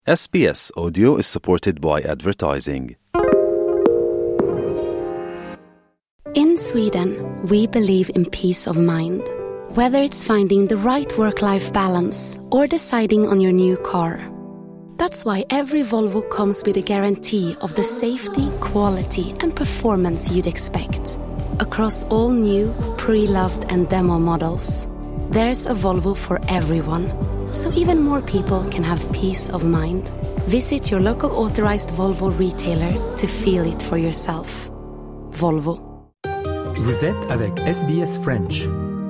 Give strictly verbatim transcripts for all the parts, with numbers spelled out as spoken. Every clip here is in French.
S B S Audio is supported by advertising. In Sweden, we believe in peace of mind. Whether it's finding the right work-life balance or deciding on your new car. That's why every Volvo comes with a guarantee of the safety, quality and performance you'd expect. Across all new, pre-loved and demo models. There's a Volvo for everyone. So even more people can have peace of mind. Visit your local authorized Volvo retailer to feel it for yourself. Volvo. Vous êtes avec S B S French.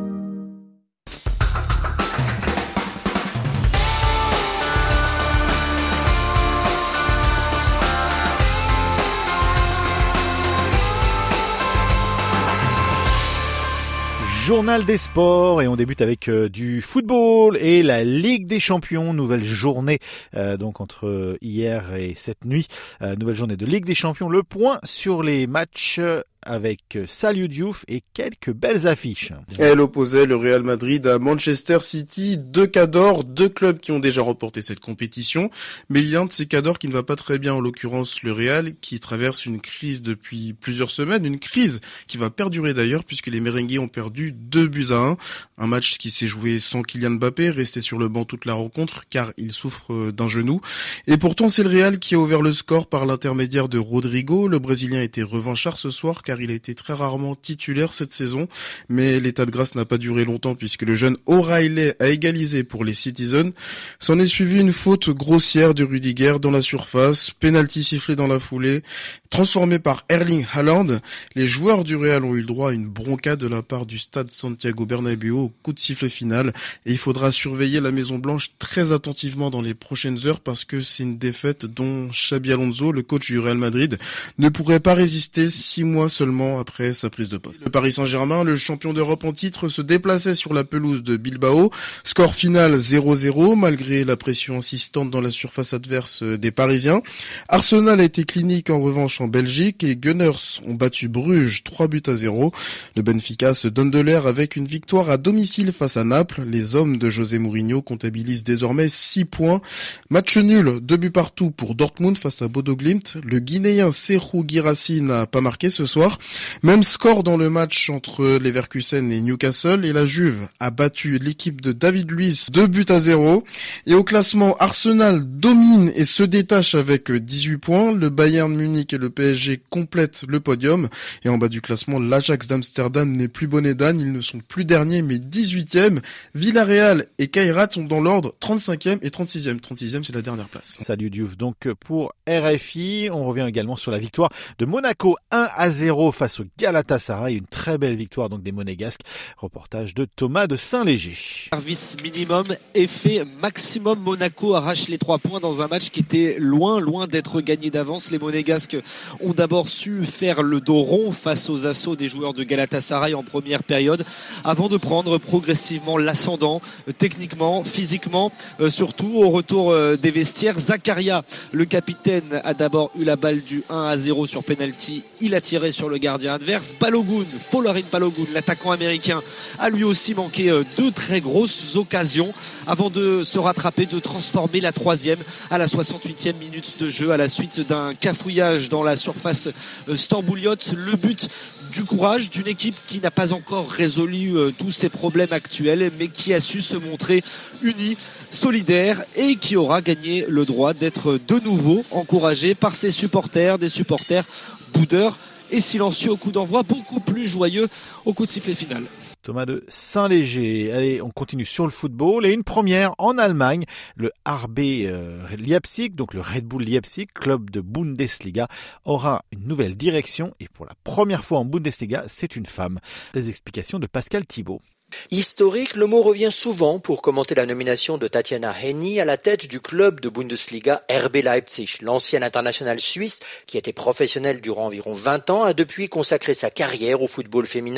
Journal des sports et on débute avec euh, du football et la Ligue des Champions, nouvelle journée euh, donc entre hier et cette nuit, euh, nouvelle journée de Ligue des Champions, le point sur les matchs euh, avec Saliou Diouf et quelques belles affiches. Elle opposait le Real Madrid à Manchester City, deux cadors, deux clubs qui ont déjà remporté cette compétition, mais il y a un de ces cadors qui ne va pas très bien, en l'occurrence le Real, qui traverse une crise depuis plusieurs semaines, une crise qui va perdurer d'ailleurs puisque les merengues ont perdu deux buts à un, un match qui s'est joué sans Kylian Mbappé, resté sur le banc toute la rencontre car il souffre d'un genou, et pourtant c'est le Real qui a ouvert le score par l'intermédiaire de Rodrigo. Le Brésilien était revanchard ce soir car il a été très rarement titulaire cette saison, mais l'état de grâce n'a pas duré longtemps puisque le jeune O'Reilly a égalisé pour les Citizens. S'en est suivi une faute grossière de Rudiger dans la surface, penalty sifflé dans la foulée, transformé par Erling Haaland. Les joueurs du Real ont eu le droit à une bronca de la part du stade Santiago Bernabéu au coup de sifflet final, et il faudra surveiller la Maison Blanche très attentivement dans les prochaines heures parce que c'est une défaite dont Xabi Alonso, le coach du Real Madrid, ne pourrait pas résister six mois seulement après sa prise de poste. Le Paris Saint-Germain, le champion d'Europe en titre, se déplaçait sur la pelouse de Bilbao. Score final zéro zéro, malgré la pression insistante dans la surface adverse des Parisiens. Arsenal a été clinique en revanche en Belgique et Gunners ont battu Bruges trois buts à zéro. Le Benfica se donne de l'air avec une victoire à domicile face à Naples. Les hommes de José Mourinho comptabilisent désormais six points. Match nul, deux buts partout pour Dortmund face à Bodo Glimt. Le Guinéen Serhou Guirassy n'a pas marqué ce soir. Même score dans le match entre Leverkusen et Newcastle, et la Juve a battu l'équipe de David Luiz deux buts à zéro. Et au classement, Arsenal domine et se détache avec dix-huit points. Le Bayern Munich et le P S G complètent le podium. Et en bas du classement, l'Ajax d'Amsterdam n'est plus bonnet d'âne. Ils ne sont plus derniers mais dix-huitième. Villarreal et Kairat sont dans l'ordre trente-cinquième et trente-sixième. trente-sixième, c'est la dernière place. Salut Diouf. Donc pour R F I, on revient également sur la victoire de Monaco un à zéro face au Galatasaray, une très belle victoire donc des Monégasques. Reportage de Thomas de Saint-Léger. Service minimum, effet maximum. Monaco arrache les trois points dans un match qui était loin, loin d'être gagné d'avance. Les Monégasques ont d'abord su faire le dos rond face aux assauts des joueurs de Galatasaray en première période, avant de prendre progressivement l'ascendant, techniquement, physiquement, euh, surtout au retour euh, des vestiaires. Zakaria, le capitaine, a d'abord eu la balle du un à zéro sur penalty. Il a tiré sur le gardien adverse. Balogun, Folarin Balogun, l'attaquant américain, a lui aussi manqué euh, deux très grosses occasions avant de se rattraper, de transformer la troisième à la soixante-huitième minute de jeu à la suite d'un cafouillage dans la surface euh, stambouliote. Le but du courage d'une équipe qui n'a pas encore résolu euh, tous ses problèmes actuels, mais qui a su se montrer unie, solidaire, et qui aura gagné le droit d'être de nouveau encouragée par ses supporters, des supporters boudeurs et silencieux au coup d'envoi, beaucoup plus joyeux au coup de sifflet final. Thomas de Saint-Léger. Allez, on continue sur le football et une première en Allemagne. Le R B euh, Leipzig, donc le Red Bull Leipzig, club de Bundesliga, aura une nouvelle direction et pour la première fois en Bundesliga, c'est une femme. Des explications de Pascal Thibault. Historique, le mot revient souvent pour commenter la nomination de Tatiana Henny à la tête du club de Bundesliga R B Leipzig. L'ancienne internationale suisse, qui était professionnelle durant environ vingt ans, a depuis consacré sa carrière au football féminin.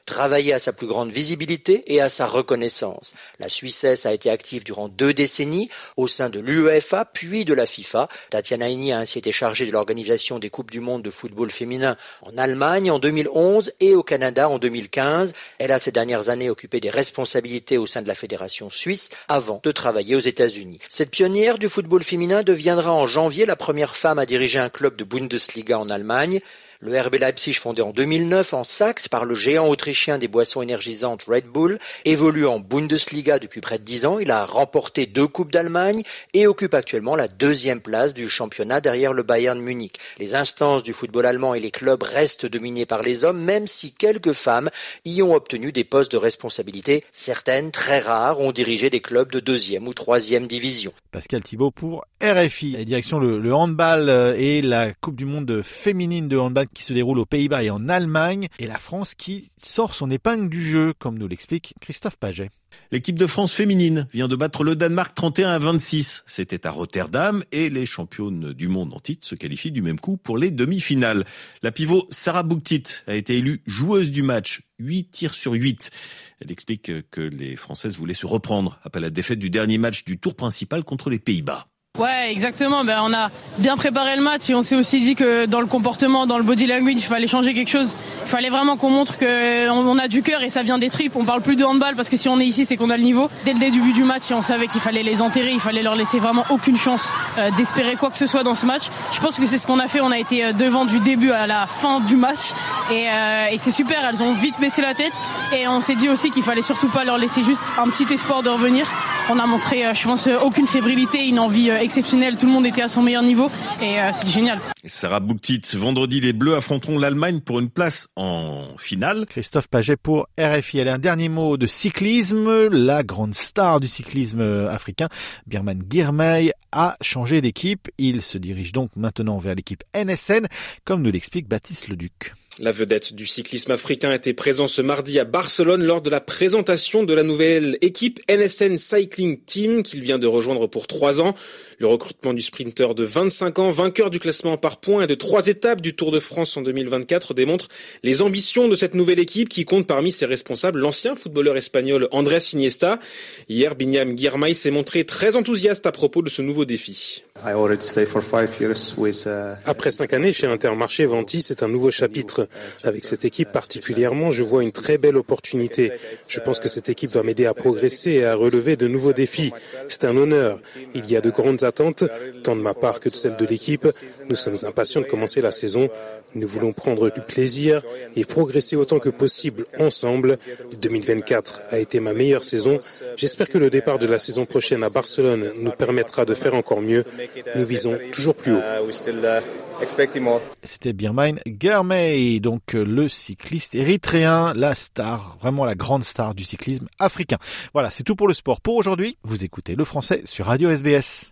travailler à sa plus grande visibilité et à sa reconnaissance. La Suissesse a été active durant deux décennies au sein de l'UEFA puis de la FIFA. Tatiana Henny a ainsi été chargée de l'organisation des Coupes du Monde de football féminin en Allemagne en deux mille onze et au Canada en deux mille quinze. Elle a ces dernières années occupé des responsabilités au sein de la Fédération suisse avant de travailler aux États-Unis. Cette pionnière du football féminin deviendra en janvier la première femme à diriger un club de Bundesliga en Allemagne. Le R B Leipzig, fondé en deux mille neuf en Saxe par le géant autrichien des boissons énergisantes Red Bull, évolue en Bundesliga depuis près de dix ans. Il a remporté deux Coupes d'Allemagne et occupe actuellement la deuxième place du championnat derrière le Bayern Munich. Les instances du football allemand et les clubs restent dominés par les hommes, même si quelques femmes y ont obtenu des postes de responsabilité. Certaines, très rares, ont dirigé des clubs de deuxième ou troisième division. Pascal Thibault pour R F I. Et direction le, le handball et la Coupe du Monde féminine de handball qui se déroule aux Pays-Bas et en Allemagne. Et la France qui sort son épingle du jeu, comme nous l'explique Christophe Paget. L'équipe de France féminine vient de battre le Danemark trente et un à vingt-six. C'était à Rotterdam et les championnes du monde en titre se qualifient du même coup pour les demi-finales. La pivot Sarah Bouktit a été élue joueuse du match, huit tirs sur huit. Elle explique que les Françaises voulaient se reprendre après la défaite du dernier match du tour principal contre les Pays-Bas. Ouais, exactement. Ben, on a bien préparé le match et on s'est aussi dit que dans le comportement, dans le body language, il fallait changer quelque chose. Il fallait vraiment qu'on montre qu'on a du cœur et ça vient des tripes. On parle plus de handball parce que si on est ici, c'est qu'on a le niveau. Dès le début du match, on savait qu'il fallait les enterrer, il fallait leur laisser vraiment aucune chance euh, d'espérer quoi que ce soit dans ce match. Je pense que c'est ce qu'on a fait. On a été devant du début à la fin du match et, euh, et c'est super. Elles ont vite baissé la tête et on s'est dit aussi qu'il fallait surtout pas leur laisser juste un petit espoir de revenir. On a montré, euh, je pense, aucune fébrilité, une envie euh, exceptionnel, tout le monde était à son meilleur niveau et euh, c'est génial. Sarah Bouktit, vendredi les Bleus affronteront l'Allemagne pour une place en finale. Christophe Paget pour R F I. Allez, un dernier mot de cyclisme. La grande star du cyclisme africain, Birman Girmay, a changé d'équipe. Il se dirige donc maintenant vers l'équipe N S N, comme nous l'explique Baptiste Leduc. La vedette du cyclisme africain était présent ce mardi à Barcelone lors de la présentation de la nouvelle équipe N S N Cycling Team qu'il vient de rejoindre pour trois ans. Le recrutement du sprinter de vingt-cinq ans, vainqueur du classement par points et de trois étapes du Tour de France en deux mille vingt-quatre démontre les ambitions de cette nouvelle équipe qui compte parmi ses responsables l'ancien footballeur espagnol Andrés Iniesta. Hier, Birman Girmay s'est montré très enthousiaste à propos de ce nouveau défi. Après cinq années chez Intermarché Ventis, c'est un nouveau chapitre. Avec cette équipe particulièrement, je vois une très belle opportunité. Je pense que cette équipe va m'aider à progresser et à relever de nouveaux défis. C'est un honneur. Il y a de grandes attentes, tant de ma part que de celle de l'équipe. Nous sommes impatients de commencer la saison. Nous voulons prendre du plaisir et progresser autant que possible ensemble. deux mille vingt-quatre a été ma meilleure saison. J'espère que le départ de la saison prochaine à Barcelone nous permettra de faire encore mieux. Nous visons toujours plus haut. C'était Birman Girmay, donc le cycliste érythréen, la star, vraiment la grande star du cyclisme africain. Voilà, c'est tout pour le sport pour aujourd'hui. Vous écoutez le français sur Radio S B S.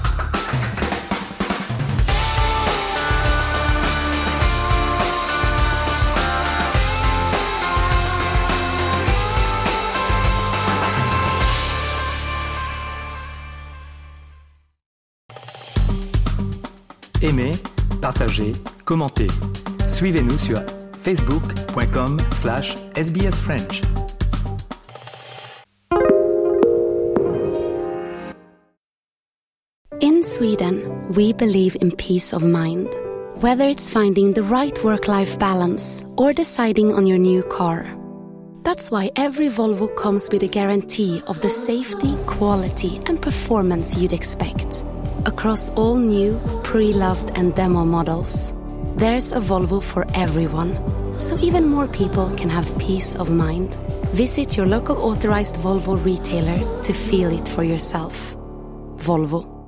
Aimez, partagez, commentez. Suivez-nous sur facebook point com slash S B S French. In Sweden, we believe in peace of mind. Whether it's finding the right work-life balance or deciding on your new car. That's why every Volvo comes with a guarantee of the safety, quality and performance you'd expect. Across all new, pre-loved and demo models. There's a Volvo for everyone. So even more people can have peace of mind. Visit your local authorized Volvo retailer to feel it for yourself. Volvo.